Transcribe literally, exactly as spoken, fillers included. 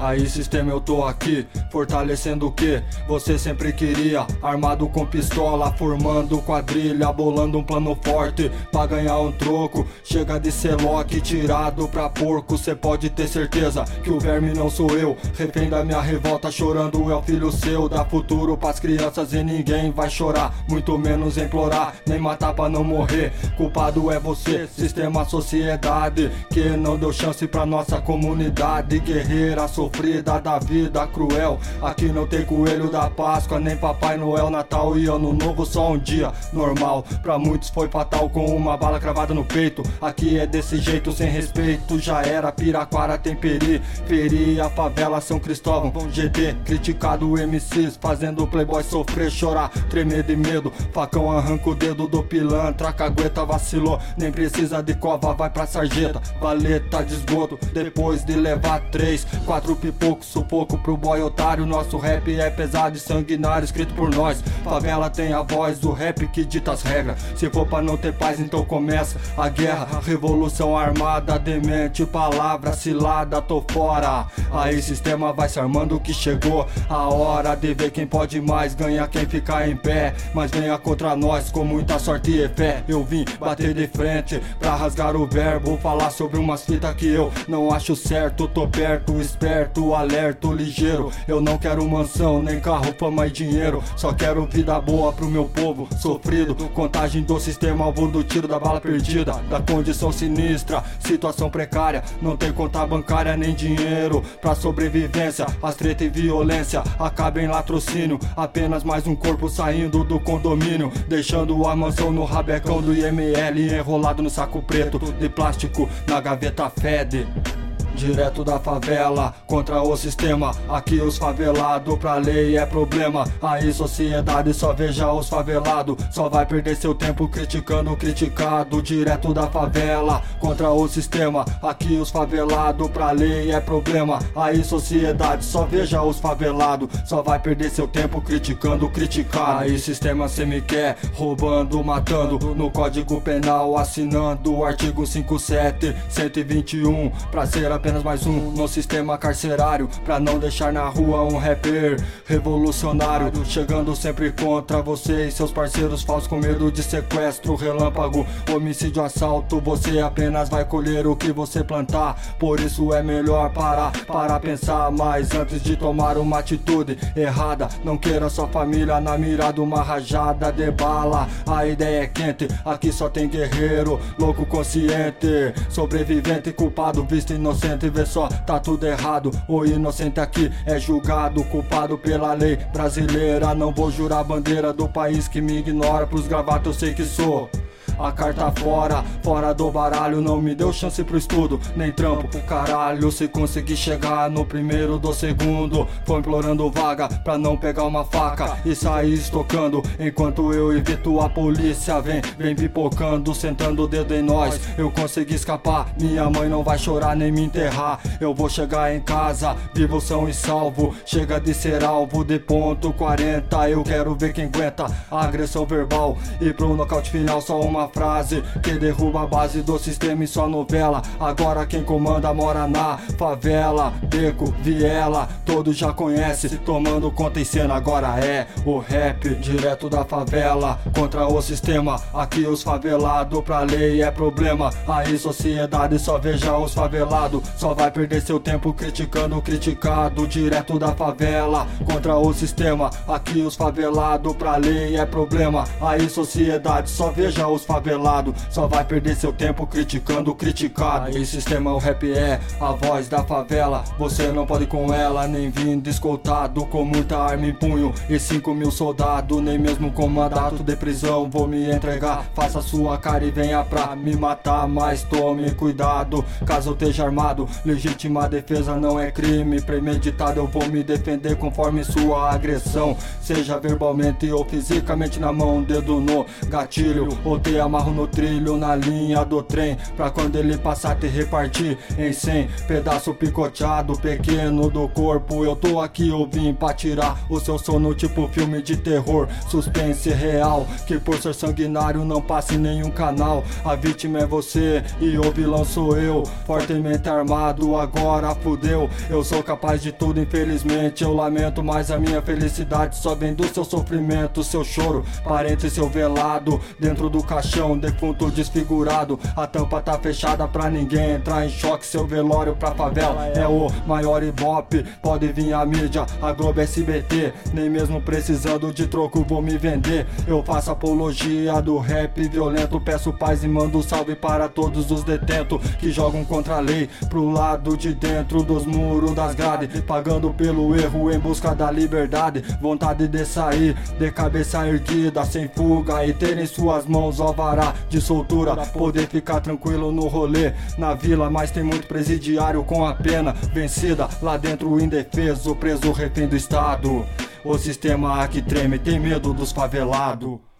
Aí sistema, eu tô aqui, fortalecendo o que você sempre queria. Armado com pistola, formando quadrilha, bolando um plano forte pra ganhar um troco. Chega de ser Loki, tirado pra porco. Cê pode ter certeza que o verme não sou eu. Refém da minha revolta, chorando é o filho seu. Dá futuro pras crianças e ninguém vai chorar, muito menos implorar, nem matar pra não morrer. Culpado é você, sistema, sociedade, que não deu chance pra nossa comunidade. Guerreira sofrida da vida cruel. Aqui não tem coelho da Páscoa, nem Papai Noel. Natal e Ano Novo só um dia normal. Pra muitos foi fatal, com uma bala cravada no peito. Aqui é desse jeito, sem respeito. Já era, Piraquara tem periferia, favela São Cristóvão, G D, criticado M Cs, fazendo playboy sofrer, chorar, tremer de medo. Facão arranca o dedo do pilantra, cagueta vacilou, nem precisa de cova, vai pra sarjeta, valeta de esgoto. Depois de levar três, quatro pipocos, sufoco pro boy otário. Nosso rap é pesado e sanguinário, escrito por nós. Favela tem a voz do rap que dita as regras. Se for pra não ter paz, então começa a guerra. Revolução armada, demente, palavra cilada, tô fora. Aí sistema, vai se armando que chegou a hora de ver quem pode mais, ganha quem ficar em pé. Mas venha contra nós com muita sorte e fé. Eu vim bater de frente pra rasgar o verbo, falar sobre umas fitas que eu não acho certo. Tô perto, esperto, alerto, ligeiro. Eu não quero mansão, nem carro, fama e dinheiro. Só quero vida boa pro meu povo sofrido. Contagem do sistema, alvo do tiro, da bala perdida, da condição sinistra, situação precária. Não tem conta bancária nem dinheiro pra sobrevivência. As treta e violência acabam em latrocínio. Apenas mais um corpo saindo do condomínio, deixando a mansão no rabecão do I M L, enrolado no saco preto de plástico, na gaveta fede. Direto da favela, contra o sistema. Aqui os favelados, pra lei é problema. Aí sociedade, só veja os favelados. Só vai perder seu tempo criticando o criticado. Direto da favela, contra o sistema. Aqui os favelados, pra lei é problema. Aí sociedade, só veja os favelados. Só vai perder seu tempo criticando o criticado. Aí sistema, cê me quer roubando, matando. No Código Penal, assinando o artigo cinquenta e sete, cento e vinte e um, pra ser apenas mais um no sistema carcerário, pra não deixar na rua um rapper revolucionário, chegando sempre contra você e seus parceiros falsos, com medo de sequestro, relâmpago, homicídio, assalto. Você apenas vai colher o que você plantar, por isso é melhor parar para pensar mais antes de tomar uma atitude errada. Não queira sua família na mira de uma rajada de bala. A ideia é quente, aqui só tem guerreiro, louco consciente, sobrevivente, culpado, visto inocente. Vê só, tá tudo errado. O inocente aqui é julgado, culpado pela lei brasileira. Não vou jurar a bandeira do país que me ignora. Pros gravatos eu sei que sou a carta fora, fora do baralho. Não me deu chance pro estudo, nem trampo, caralho. Se conseguir chegar no primeiro do segundo, foi implorando vaga pra não pegar uma faca e sair estocando, enquanto eu evito a polícia. Vem, vem pipocando, sentando o dedo em nós. Eu consegui escapar, minha mãe não vai chorar nem me enterrar. Eu vou chegar em casa, vivo, são e salvo. Chega de ser alvo de ponto quarenta. Eu quero ver quem aguenta a agressão verbal. E pro nocaute final só uma frase que derruba a base do sistema e sua novela. Agora quem comanda mora na favela, beco, viela, todos já conhecem, tomando conta em cena. Agora é o rap direto da favela, contra o sistema. Aqui os favelados, pra lei é problema. Aí sociedade, só veja os favelados. Só vai perder seu tempo criticando o criticado. Direto da favela, contra o sistema. Aqui os favelados, pra lei é problema. Aí sociedade, só veja os favelados. Só vai perder seu tempo criticando o criticado. Aí sistema, o rap é a voz da favela. Você não pode com ela, nem vindo escoltado com muita arma em punho e cinco mil soldados. Nem mesmo com mandato de prisão vou me entregar. Faça sua cara e venha pra me matar, mas tome cuidado caso eu esteja armado. Legítima defesa não é crime premeditado. Eu vou me defender conforme sua agressão, seja verbalmente ou fisicamente na mão, dedo no gatilho ou te amarro no trilho, na linha do trem, pra quando ele passar te repartir em cem pedaço picoteado, pequeno do corpo. Eu tô aqui, eu vim pra tirar o seu sono, tipo filme de terror, suspense real, que por ser sanguinário não passa em nenhum canal. A vítima é você e o vilão sou eu, fortemente armado, agora fudeu. Eu sou capaz de tudo, infelizmente eu lamento, mas a minha felicidade só vem do seu sofrimento. Seu choro, parente seu velado, dentro do caixão, defunto desfigurado. A tampa tá fechada pra ninguém entrar em choque. Seu velório pra favela é o maior ibope. Pode vir a mídia, a Globo, S B T, nem mesmo precisando de troco vou me vender. Eu faço apologia do rap violento, peço paz e mando salve para todos os detentos que jogam contra a lei pro lado de dentro dos muros das grades, pagando pelo erro em busca da liberdade. Vontade de sair de cabeça erguida, sem fuga, e ter em suas mãos alvará de soltura, poder ficar tranquilo no rolê na vila. Mas tem muito presidiário com a pena vencida, lá dentro indefeso, preso refém do estado. O sistema aqui treme, tem medo dos favelados.